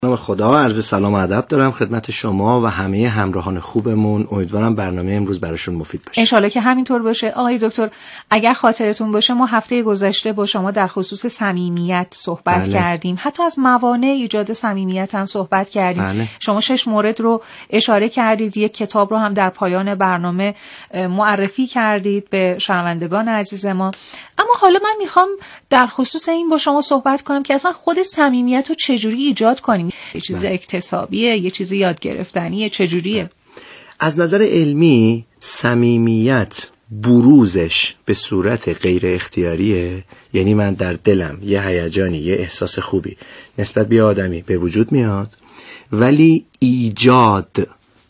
نام خدا، عرض سلام و ادب دارم خدمت شما و همه همراهان خوبمون. امیدوارم برنامه امروز براشون مفید باشه. انشالله که همینطور باشه. آقای دکتر، اگر خاطرتون باشه ما هفته گذشته با شما در خصوص صمیمیت صحبت کردیم. حتی از موانع ایجاد صمیمیت هم صحبت کردیم. شما 6 مورد رو اشاره کردید. یک کتاب رو هم در پایان برنامه معرفی کردید به شنوندگان عزیز ما. اما حالا من میخوام در خصوص این با شما صحبت کنم که اصلا خود صمیمیت رو چجوری ایجاد کنیم. یه چیز اکتسابیه، یه چیز یاد گرفتنیه، چجوریه؟ از نظر علمی صمیمیت بروزش به صورت غیر اختیاریه. یعنی من در دلم یه هیجانی، یه احساس خوبی نسبت به آدمی به وجود میاد، ولی ایجاد،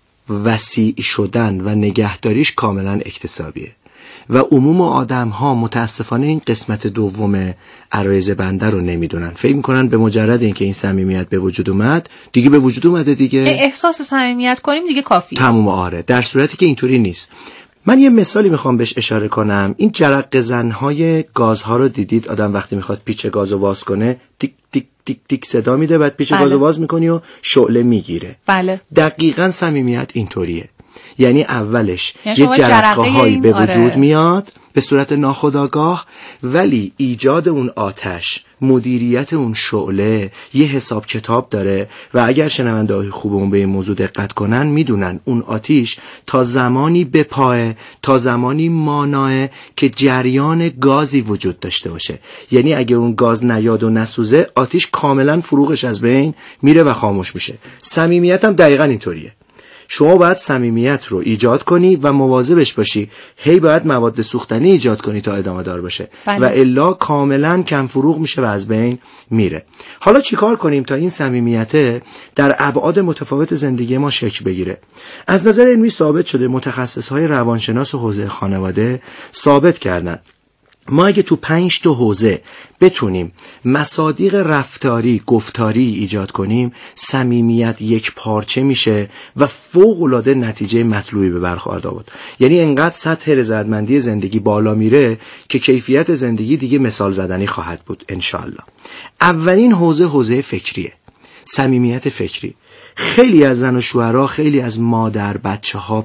وسیع شدن و نگهداریش کاملا اکتسابیه و عموم آدم ها متاسفانه این قسمت دوم عرایض بنده رو نمیدونن. فکر میکنن به مجرد اینکه این صمیمیت به وجود اومد دیگه به وجود اومده دیگه، احساس صمیمیت کنیم دیگه کافیه، تموم. آره، در صورتی که اینطوری نیست. من یه مثالی میخوام بهش اشاره کنم. این جرقه زنهای گازها رو دیدید؟ آدم وقتی میخواد پیچ گازو واز کنه تیک تیک تیک تیک صدا میده، بعد پیچ گازو واز میکنی و شعله میگیره. بله. دقیقاً صمیمیت اینطوریه. یعنی اولش یه جرقه هایی به وجود میاد به صورت ناخودآگاه، ولی ایجاد اون آتش، مدیریت اون شعله یه حساب کتاب داره و اگر شنونده‌های خوبمون به این موضوع دقت کنن میدونن اون آتش تا زمانی بپاه، تا زمانی مانعه که جریان گازی وجود داشته باشه. یعنی اگر اون گاز نیاد و نسوزه آتش کاملا فروغش از بین میره و خاموش میشه. صمیمیت هم دقیقاً اینطوریه. شما باید صمیمیت رو ایجاد کنی و مواظبش باشی. هی باید مواد سوختنی ایجاد کنی تا ادامه دار باشه. و الا کاملا کم فروغ میشه و از بین میره. حالا چیکار کنیم تا این صمیمیت در ابعاد متفاوت زندگی ما شکل بگیره؟ از نظر علمی ثابت شده، متخصصهای روانشناس و حوزه خانواده ثابت کردن ما اگه تو 5 تا حوزه بتونیم مصادیق رفتاری، گفتاری ایجاد کنیم، صمیمیت یک پارچه میشه و فوق‌العاده نتیجه مطلوبی به برخورد آورد. یعنی انقدر سطح رضایتمندی زندگی بالا میره که کیفیت زندگی دیگه مثال زدنی خواهد بود انشالله. اولین حوزه فکریه، صمیمیت فکری. خیلی از زن و شوهرها، خیلی از مادر بچه‌ها،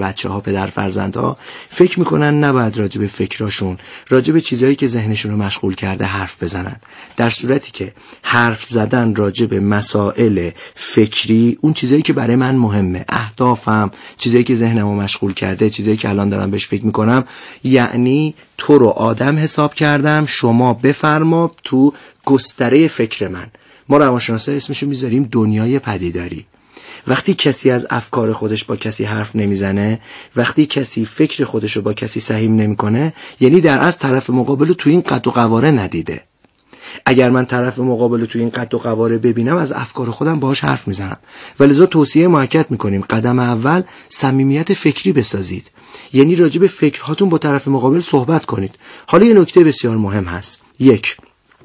پدر فرزندها فکر میکنن نباید راجع به فکراشون، راجع به چیزایی که ذهنشون رو مشغول کرده حرف بزنن، در صورتی که حرف زدن راجع به مسائل فکری، اون چیزایی که برای من مهمه، اهدافم، چیزایی که ذهنمو مشغول کرده، چیزایی که الان دارم بهش فکر میکنم، یعنی تو رو آدم حساب کردم، شما بفرما تو گستره فکر من. ما روانشناسا اسمشو میذاریم دنیای پدیداری. وقتی کسی از افکار خودش با کسی حرف نمیزنه، وقتی کسی فکر خودشو با کسی سهیم نمیکنه، یعنی در اصل طرف مقابل تو این قد و قواره ندیده. اگر من طرف مقابل تو این قد و قواره ببینم، از افکار خودم باهاش حرف میزنم. ولذا توصیه مؤکد میکنیم قدم اول صمیمیت فکری بسازید. یعنی راجع به فکرهاتون با طرف مقابل صحبت کنید. حالا یه نکته بسیار مهم هست. 1.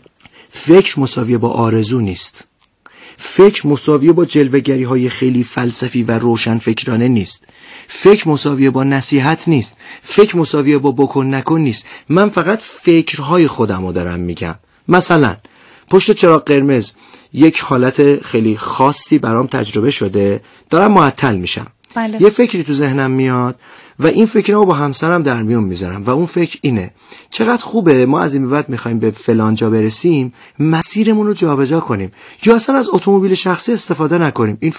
فکر مساویه با آرزو نیست. فکر مساویه با جلوه‌گری های خیلی فلسفی و روشن فکرانه نیست. فکر مساویه با نصیحت نیست. فکر مساویه با بکن نکن نیست. من فقط فکرهای خودم رو دارم میگم. مثلا پشت چراغ قرمز یک حالت خیلی خاصی برام تجربه شده، دارم معطل میشم. بله. یه فکری تو ذهنم میاد و این فکرها با همسرم در میون میذارم و اون فکر اینه: چقدر خوبه ما از این به بعد میخوایم به فلان جا برسیم، مسیرمون رو جابجا کنیم یا اصلا از اتومبیل شخصی استفاده نکنیم. این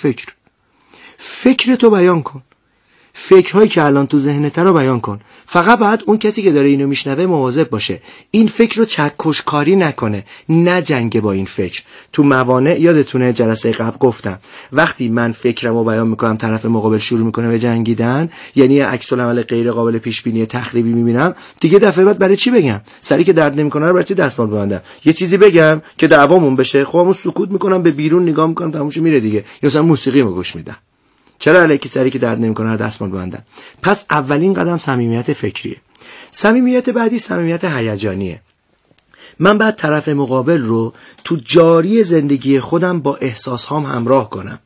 فکرتو بیان کن، فکرهایی که الان تو ذهنت رو بیان کن. فقط بعد اون کسی که داره اینو میشنوه مواظب باشه این فکر رو چکشکاری نکنه، نه جنگ با این فکر. تو موانع یادتونه جلسه قبل گفتم وقتی من فکرم رو بیان میکنم طرف مقابل شروع میکنه به جنگیدن، یعنی عکس العمل غیر قابل پیش بینی تخریبی میبینم، دیگه دفعه بعد برای چی بگم؟ سری که درد نمیکنه رو برای چی دستمال ببندم؟ یه چیزی بگم که دعوامون بشه، خودمون سکوت میکنم، به بیرون نگاه میکنم، تمومش میره دیگه، یا مثلا موسیقیمو گوش میدم. چرا الکی سری که درد نمیکنه دستمال ببندم؟ پس اولین قدم صمیمیت فکریه. صمیمیت بعدی صمیمیت هیجانیه. من بعد طرف مقابل رو تو جاری زندگی خودم با احساسهام همراه کنم.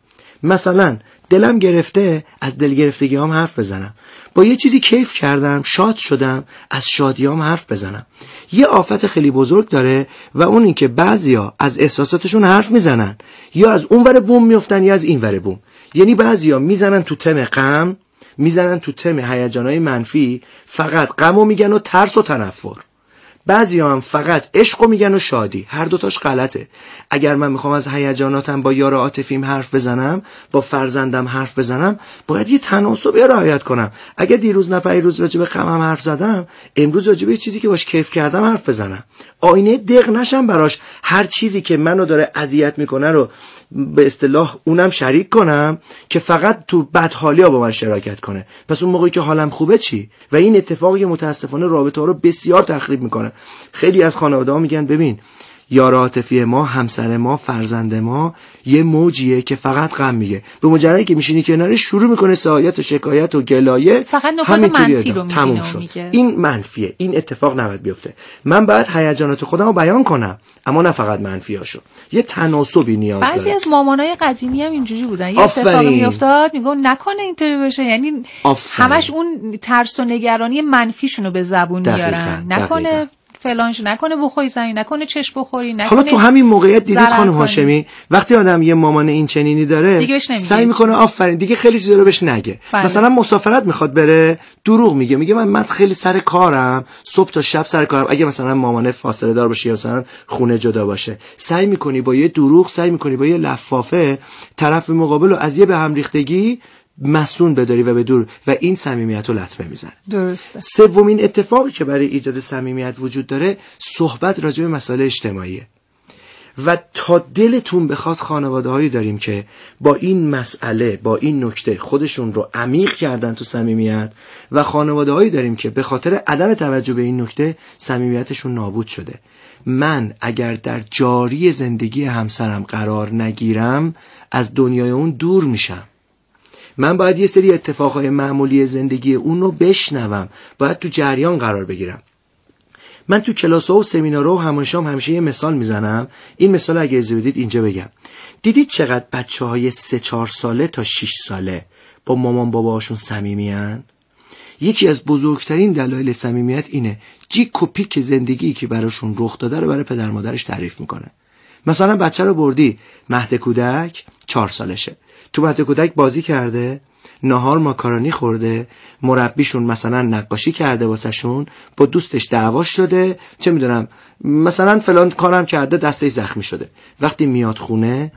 مثلا دلم گرفته، از دل گرفتگیام حرف بزنم. با یه چیزی کیف کردم، شاد شدم، از شادیام حرف بزنم. یه آفت خیلی بزرگ داره و اون این که بعضیا از احساساتشون حرف میزنن، یا از اون ور بوم میافتن یا از این ور بوم. یعنی بعضیا میزنن تو تم غم، میزنن تو تم هیجانای منفی، فقط غمو میگن و ترس و تنفر. بعضیا هم فقط عشقو میگن و شادی. هر دوتاش غلطه. اگر من میخوام از هیجاناتم با یار عاطفیم حرف بزنم، با فرزندم حرف بزنم، باید یه تناسب رعایت کنم. اگه دیروز نه پیروز راجع به غمم حرف زدم، امروز راجع به چیزی که باش کیف کردم حرف بزنم. آینه دق نشم براش، هر چیزی که منو داره اذیت میکنه رو به اصطلاح اونم شریک کنم که فقط تو بدحالیا با من شراکت کنه. پس اون موقعی که حالم خوبه چی؟ و این اتفاقی که متاسفانه رابطه ها رو بسیار تخریب میکنه. خیلی از خانواده‌ها میگن ببین یار عاطفی ما، همسر ما، فرزند ما یه موجیه که فقط غم میگه. به مجردی که میشینی کنارش شروع میکنه سعایت و شکایت و گلایه، فقط نکات منفی رو تموم شد. این منفیه، این اتفاق نباید بیفته. من باید هیجانات خودم رو بیان کنم، اما نه فقط منفیاشو. یه تناسبی نیاز داره. بعضی از مامانای قدیمی هم اینجوری بودن، یه اتفاقی میافتاد میگن نکنه اینطوری بشه، یعنی همش اون ترس و نگرانی منفیشونو به زبون میارن. نکنه فلانش، نکنه بخوری زمین، نکنه چشم بخوری، نکنه. حالا تو همین موقعیت دیدید خانم هاشمی وقتی آدم یه مامان این چنینی داره سعی میکنه آفرین دیگه خیلی چیزا رو بهش نگه. مثلا مسافرت میخواد بره، دروغ میگه من خیلی سر کارم، صبح تا شب سر کارم. اگه مثلا مامان فاصله دار باشه یا مثلا خونه جدا باشه، سعی میکنی با یه دروغ، سعی میکنی با یه لفافه طرف مقابل رو از یه به هم ریختگی مسئول بداری و به دور، و این صمیمیت رو لطمه میزنه. درسته. سومین اتفاقی که برای ایجاد صمیمیت وجود داره صحبت راجع به مسائل اجتماعیه. و تا دلتون بخواد خانواده‌هایی داریم که با این مسئله، با این نکته خودشون رو عمیق کردن تو صمیمیت، و خانواده‌هایی داریم که به خاطر عدم توجه به این نکته صمیمیتشون نابود شده. من اگر در جاری زندگی همسرم قرار نگیرم از دنیای اون دور میشم. من باید یه سری اتفاقهای معمولی زندگی اون رو بشنوم، باید تو جریان قرار بگیرم. من تو کلاس‌ها و سمینارها و همایشام همیشه یه مثال میزنم. این مثال اگه اجازه بدید اینجا بگم. دیدید چقدر بچه‌های 3-4 ساله تا 6 ساله با مامان باباشون صمیمیان؟ یکی از بزرگترین دلایل صمیمیت اینه، جیک و پیک زندگی که براشون رخ داده رو برای پدر مادرش تعریف میکنه. مثلا بچه رو بردی مهد کودک، 4 سالشه، تو مهد کودک بازی کرده، نهار ماکارونی خورده، مربیشون مثلا نقاشی کرده واسهشون، با دوستش دعواش شده، چه میدونم مثلا فلان کارم کرده، دستش زخمی شده. وقتی میاد خونه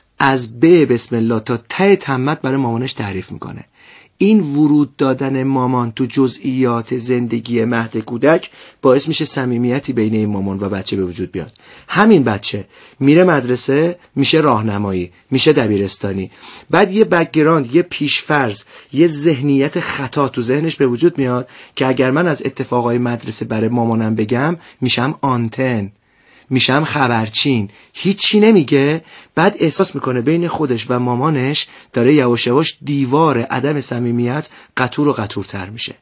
از بسم الله تا ته تمت برای مامانش تعریف میکنه. این ورود دادن مامان تو جزئیات زندگی مهد کودک باعث میشه صمیمیتی بین این مامان و بچه به وجود بیاد. همین بچه میره مدرسه، میشه راهنمایی، میشه دبیرستانی، بعد یه بک‌گراند، یه پیشفرض، یه ذهنیت خطا تو ذهنش به وجود میاد که اگر من از اتفاقای مدرسه برای مامانم بگم میشم آنتن، میشم خبرچین، هیچی نمیگه. بعد احساس میکنه بین خودش و مامانش داره یواش یواش دیوار عدم صمیمیت قطور و قطورتر میشه.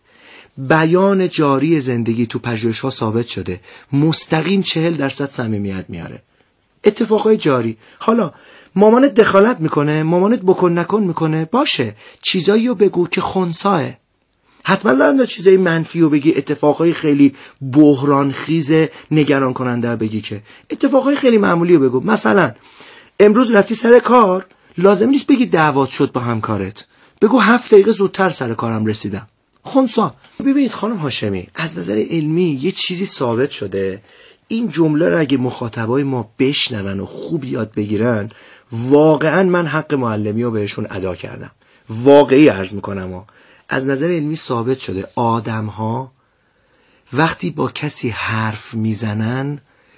بیان جاری زندگی تو پژوهش‌ها ثابت شده مستقیم 40% صمیمیت میاره. اتفاقای جاری. حالا مامانت دخالت میکنه، مامانت بکن نکن میکنه، باشه چیزایی رو بگو که خنثاه. حتما لازم چیزای منفی رو بگی، اتفاقای خیلی بحران خیز نگران کننده بگی، که اتفاقای خیلی معمولی رو بگو. مثلا امروز رفتی سر کار، لازم نیست بگی دعوات شد با همکارت، بگو 7 دقیقه زودتر سر کارم رسیدم. خنثی. ببینید خانم هاشمی، از نظر علمی یه چیزی ثابت شده، این جمله رو اگه مخاطبای ما بشنون و خوب یاد بگیرن، واقعا من حق معلمی رو بهشون ادا کردم. واقعی عرض میکنم از نظر علمی ثابت شده آدم‌ها وقتی با کسی حرف میزنن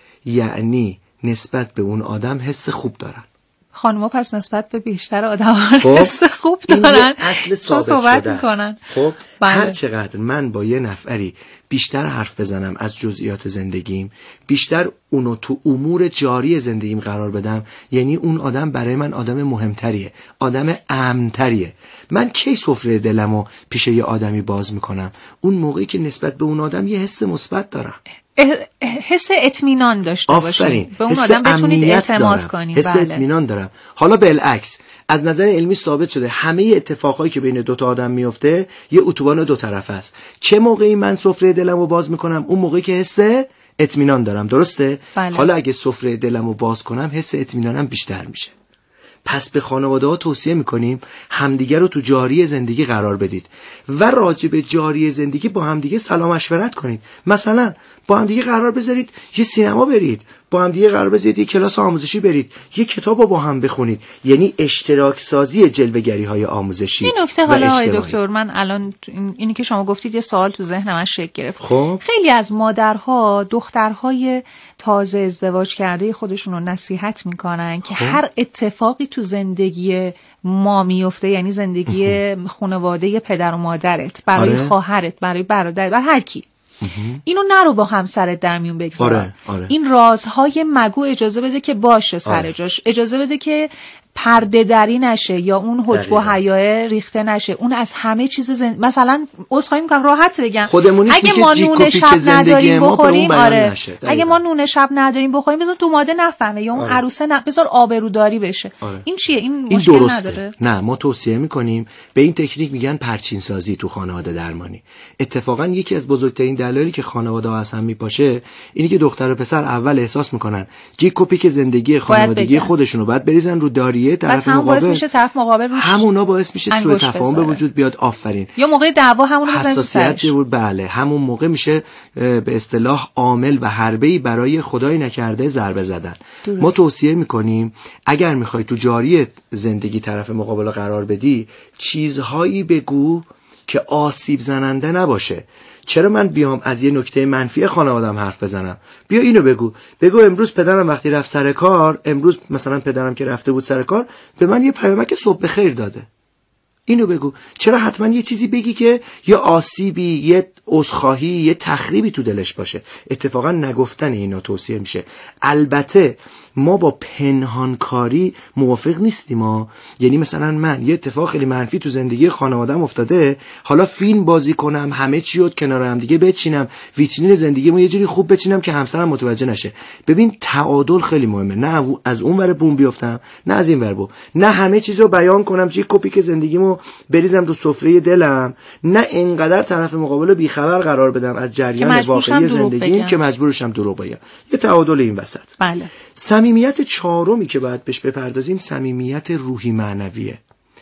یعنی نسبت به اون آدم حس خوب دارن. خانم‌ها پس نسبت به بیشتر آدم‌ها حس خوب دارن. این اصل ثابت شده است. خب هر چقدر من با یه نفری بیشتر حرف بزنم از جزئیات زندگیم، بیشتر اونو تو امور جاری زندگیم قرار بدم، یعنی اون آدم برای من آدم مهمتریه، آدم امن‌تریه. من کی سفره دلمو پیش یه آدمی باز میکنم؟ اون موقعی که نسبت به اون آدم یه حس مثبت دارم. حس اطمینان داشته باشید، به اون آدم بتونید اعتماد کنید. حس اطمینان دارم. حالا بالعکس از نظر علمی ثابت شده همه اتفاقایی که بین دو تا آدم میفته یه اتوبان دو طرفه است. چه موقعی من سفره دلمو باز میکنم؟ اون موقعی که حس اطمینان دارم. درسته؟ بله. حالا اگه سفره دلمو باز کنم حس اطمینانم بیشتر میشه. پس به خانواده‌ها توصیه میکنیم همدیگه رو تو جاری زندگی قرار بدید و راجع به جاری زندگی با همدیگه سلام مشورت کنید. مثلا با همدیگه قرار بذارید یه سینما برید، با همدیگه قرار بذارید یه کلاس آموزشی برید، یه کتاب رو با هم بخونید. یعنی اشتراک سازی جلوه‌گری‌های آموزشی. این نکته حالا آقای دکتر، من الان اینی که شما گفتید یه سوال تو ذهن من شکل گرفت. خب خیلی از مادرها دخترهای تازه ازدواج کرده خودشون رو نصیحت میکنن که هر اتفاقی تو زندگی ما میفته، یعنی زندگی خانواده پدر و مادرت، برای خواهرت، برای برادرت، برای هر کی، اینو نرو با همسرت در میون بگذار. آره. این رازهای مگو اجازه بده که باشه سر جاش، اجازه بده که پرده دری نشه یا اون حجب و حیاه ریخته نشه. اون از همه چیز مثلا عذرخواهی میکنم راحت بگم، اگه ما نون شب نداریم بخوریم، اگه ما نون شب نداریم بخوریم بذار دوماده نفهمه یا اون عروسه بذار آبروداری بشه. این چیه؟ این مشکل درسته. نداره. نه، ما توصیه میکنیم به این تکنیک میگن پرچین سازی تو خانواده درمانی. اتفاقا یکی از بزرگترین دلایلی که خانواده ها از هم میپاشه اینی که دختر و پسر اول احساس میکنن جیک و پیک زندگی خانوادگی خودشونو بعد بریزن رو داری طرف مقابل، میشه طرف مقابل روش همونا باعث میشه سوء تفاهم به وجود بیاد. آفرین. یا موقع دعوا همون رو بزنید حساسیت بود. بله، همون موقع میشه به اصطلاح عامل و حربه‌ای برای خدای نکرده ضربه زدن. ما توصیه میکنیم اگر میخوای تو جاری زندگی طرف مقابل قرار بدی، چیزهایی بگو که آسیب زننده نباشه. چرا من بیام از یه نکته منفی خانوادم حرف بزنم؟ بیا اینو بگو امروز پدرم وقتی رفت سر کار، امروز مثلا پدرم که رفته بود سر کار به من یه پیامک صبح بخیر داده. اینو بگو. چرا حتما یه چیزی بگی که یه آسیبی، یه عذرخواهی، یه تخریبی تو دلش باشه؟ اتفاقا نگفتن اینا توصیه میشه. البته ما با پنهانکاری موافق نیستیم. یعنی مثلا من یه اتفاق خیلی منفی تو زندگی خانواده‌ام افتاده، حالا فیلم بازی کنم، همه چی رو کنار هم دیگه بچینم، ویترین زندگیمو یه جوری خوب بچینم که همسرم متوجه نشه. ببین تعادل خیلی مهمه. نه از اون ور بوم بیافتم، نه از این ور بوم. نه همه چیزو بیان کنم، جیک کپی که زندگیمو بریزم رو سفره دلم، نه اینقدر طرف مقابل بیخبر قرار بدم از جریان واقعی زندگیم که مجبورشم دروغ بگم. یه تعادل این وسط. بله. صمیمیت چهارمی که باید بهش بپردازیم صمیمیت روحی معنویه.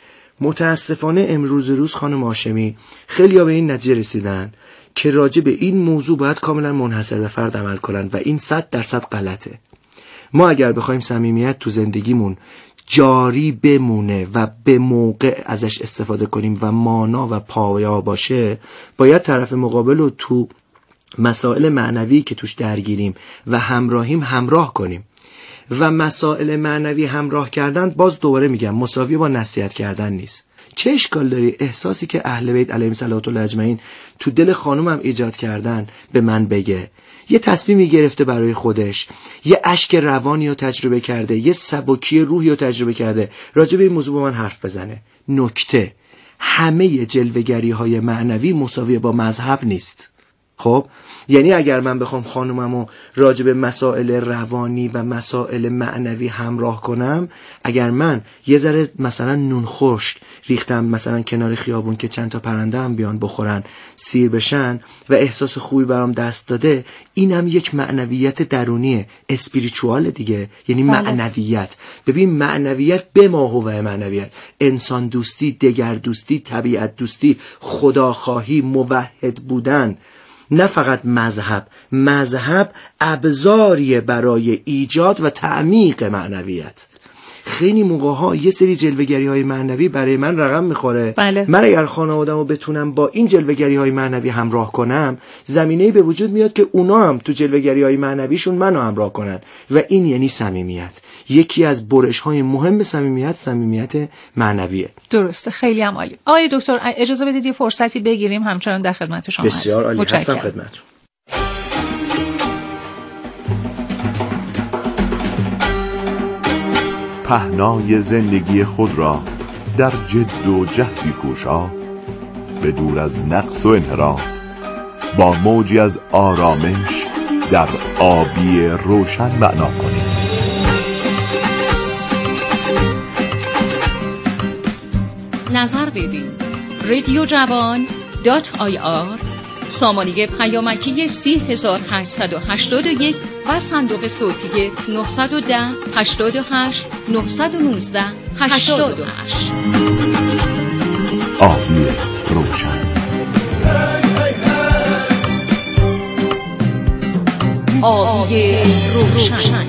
متاسفانه امروز روز خانم هاشمی خیلی‌ها به این نتیجه رسیدن که راجع به این موضوع باید کاملا منحصر به فرد عمل کنن و این 100% غلطه. ما اگر بخوایم صمیمیت تو زندگیمون جاری بمونه و به موقع ازش استفاده کنیم و مانا و پایا باشه، باید طرف مقابل رو تو مسائل معنوی که توش درگیریم و همراهیم همراه کنیم. و مسائل معنوی همراه کردن، باز دوباره میگم، مساوی با نصیحت کردن نیست. چه اشکال داری احساسی که اهل بیت علیهم صلوات الله اجمعین تو دل خانومم ایجاد کردن به من بگه؟ یه تصمیمی گرفته برای خودش، یه اشک روانی رو تجربه کرده، یه سبکی روحی رو تجربه کرده، راجع به این موضوع با من حرف بزنه. نکته، همه جلوه‌گری های معنوی مساوی با مذهب نیست. خب یعنی اگر من بخوام خانوممو راجع به مسائل روانی و مسائل معنوی همراه کنم، اگر من یه ذره مثلا نون خشک ریختم مثلا کنار خیابون که چند تا پرنده هم بیان بخورن سیر بشن و احساس خوبی برام دست داده، اینم یک معنویت درونیه، اسپریچوال دیگه، یعنی معنویت. ببین معنویت به ما هو معنویت، انسان دوستی، دگر دوستی، طبیعت دوستی، خداخواهی، موحد بودن، نه فقط مذهب ابزاریه برای ایجاد و تعمیق معنویت. خیلی موقع‌ها یه سری جلوه‌گری‌های معنوی برای من رقم میخوره. بله. من اگر خانواده‌مو بتونم با این جلوه‌گری‌های معنوی همراه کنم، زمینه‌ای به وجود میاد که اونا هم تو جلوه‌گری‌های معنویشون منو همراه کنن و این یعنی صمیمیت. یکی از برش‌های مهم صمیمیت معنویه. درسته، خیلی هم عالی. آقای دکتر اجازه بدید یه فرصتی بگیریم، همچنان در خدمت شما هستم. بسیار عالی، هستم خدمتتون. پهنای زندگی خود را در جد و جهدی کوشا، به دور از نقص و انحراف، با موجی از آرامش در آبی روشن معنا کنید. نظر بدین radiojabaan.ir سامانه پیامکی 30881 و صندوق صوتی 910 88 919 88. آبی روشن. آبی روشن.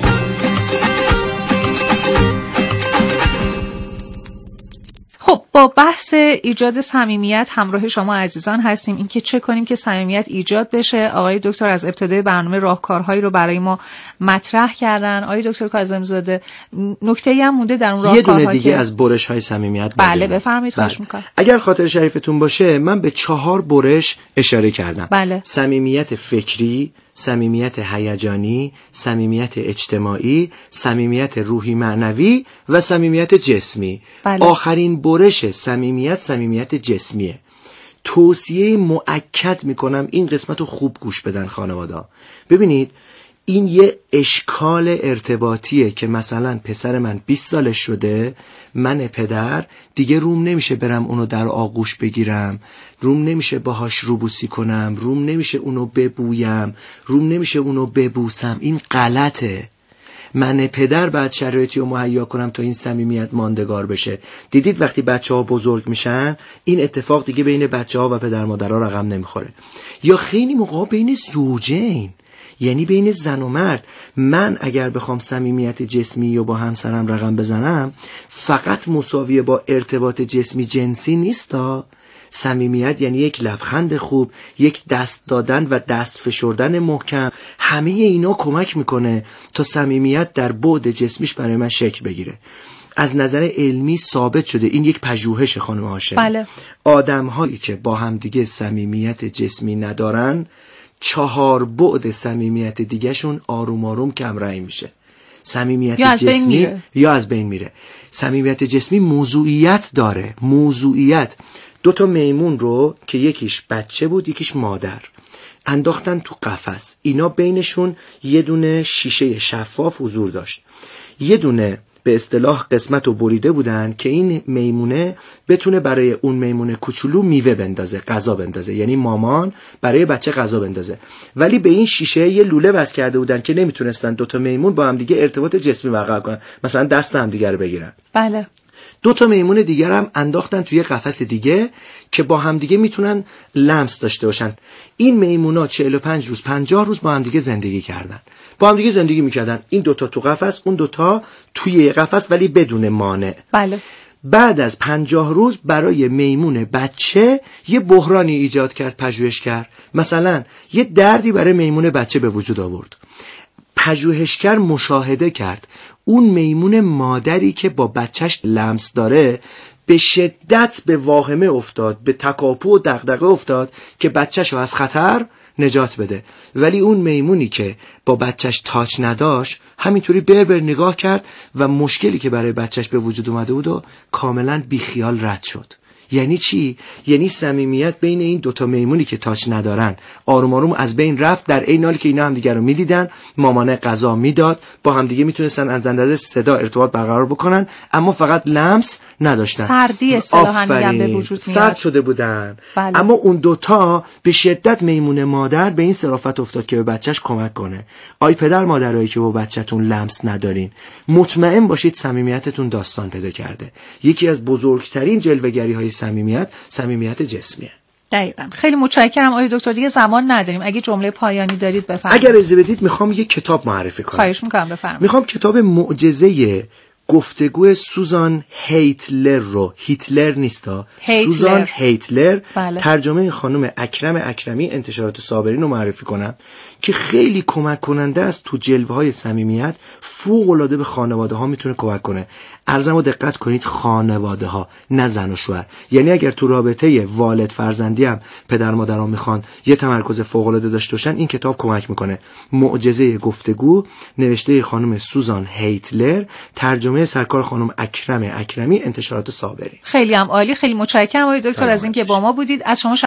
خب با بحث ایجاد صمیمیت همراه شما عزیزان هستیم. این که چه کنیم که صمیمیت ایجاد بشه. آقای دکتر از ابتدای برنامه راهکارهایی رو برای ما مطرح کردن. آقای دکتر کاظمی زاده نکته‌ای هم مونده در اون راهکارها. یه دونه دیگه از برش‌های صمیمیت. بله بفرمایید. خواهش می‌کنم. اگر خاطر شریفتون باشه من به 4 برش اشاره کردم. بله. صمیمیت فکری، صمیمیت هیجانی، صمیمیت اجتماعی، صمیمیت روحی معنوی و صمیمیت جسمی. بله. آخرین برش صمیمیت جسمیه. توصیه مؤکد میکنم این قسمت رو خوب گوش بدن خانواده. ببینید این یه اشکال ارتباطیه که مثلا پسر من 20 سالش شده، من پدر دیگه روم نمیشه برم اونو در آغوش بگیرم، روم نمیشه باهاش روبوسی کنم، روم نمیشه اونو ببویم، روم نمیشه اونو ببوسم. این غلطه. من پدر بعد شرایطی رو مهیا کنم تا این صمیمیت ماندگار بشه. دیدید وقتی بچه‌ها بزرگ میشن این اتفاق دیگه بین بچه‌ها و پدر مادرها رقم نمیخوره. یا خیلی موقع بین زوجین، یعنی بین زن و مرد. من اگر بخوام صمیمیت جسمی رو با همسرم رقم بزنم فقط مساویه با ارتباط جسمی جنسی نیستا. صمیمیت یعنی یک لبخند خوب، یک دست دادن و دست فشردن محکم. همه اینا کمک میکنه تا صمیمیت در بعد جسمیش برای من شکل بگیره. از نظر علمی ثابت شده، این یک پژوهش خانم هاشمی. بله. آدم هایی که با همدیگه صمیمیت جسمی ندارن 4 بعد صمیمیت دیگه شون آروم آروم کم رنگ میشه. صمیمیت جسمی یا از بین میره. صمیمیت جسمی موضوعیت داره. موضوعیت 2 میمون رو که یکیش بچه بود یکیش مادر انداختن تو قفس. اینا بینشون یه دونه شیشه شفاف حضور داشت. یه دونه به اصطلاح قسمت رو بریده بودن که این میمونه بتونه برای اون میمونه کوچولو میوه بندازه، غذا بندازه، یعنی مامان برای بچه غذا بندازه. ولی به این شیشه یه لوله وصل کرده بودن که نمیتونستن 2 میمون با هم دیگه ارتباط جسمی برقرار کنن، مثلا دست هم دیگه رو بگیرن. بله. 2 میمون دیگر هم انداختن توی قفس دیگه که با هم دیگه میتونن لمس داشته باشن. این میمونا 45 روز 50 روز با هم دیگه زندگی کردن. با هم دیگه زندگی میکردن. این 2 تو قفس، اون 2 توی قفس ولی بدون مانع. بله. بعد از 50 روز برای میمون بچه یه بحرانی ایجاد کرد، پژوهشگر. مثلا یه دردی برای میمون بچه به وجود آورد. پژوهشگر مشاهده کرد اون میمون مادری که با بچهش لمس داره به شدت به واهمه افتاد، به تکاپو و دغدغه افتاد که بچهشو از خطر نجات بده. ولی اون میمونی که با بچهش تاچ نداشت همینطوری بر نگاه کرد و مشکلی که برای بچهش به وجود اومده بود و کاملا بیخیال رد شد. یعنی چی؟ یعنی صمیمیت بین این 2 میمونی که تاچ ندارن آروم آروم از بین رفت، در این حالی که اینا هم دیگه رو میدیدن، مامانه غذا میداد، با هم دیگه میتونستن از اندازه صدا ارتباط برقرار بکنن، اما فقط لمس نداشتن. سردی اصطلاحاً میگم به وجود میاد. سرد شده بودن. بله. اما اون 2 به شدت میمون مادر به این صرافت افتاد که به بچهش کمک کنه. آی پدر مادرایی که با بچه‌تون لمس ندارین، مطمئن باشید صمیمیتتون داستان پیدا کرده. یکی از بزرگترین جلوه‌گری‌های صمیمیت جسمیه. دقیقاً. خیلی متشکرم آقای دکتر. دیگه زمان نداریم. اگه جمله پایانی دارید بفرمایید. اگر اجازه بدید میخوام یه کتاب معرفی کنم. خواهش میکنم بفرمایید. میخوام کتاب معجزه گفتگو سوزان هیتلر رو، هیتلر نیستا، سوزان هیتلر، بله. ترجمه خانم اکرم اکرمی، انتشارات صابرین رو معرفی کنم که خیلی کمک کننده است تو جلوه‌های صمیمیت. فوق‌العاده به خانواده ها میتونه کمک کنه. عرضمو دقت کنید، خانواده ها، نه زن و شوهر. یعنی اگر تو رابطه والد فرزندی هم پدر مادرها میخوان یه تمرکز فوق‌العاده داشته باشن، این کتاب کمک میکنه. معجزه گفتگو، نوشته خانم سوزان هیتلر، ترجمه سرکار خانم اکرم اکرمی، انتشارات صابرین. خیلی هم عالی. خیلی متشکرم آقای دکتر از اینکه با ما بودید. از شما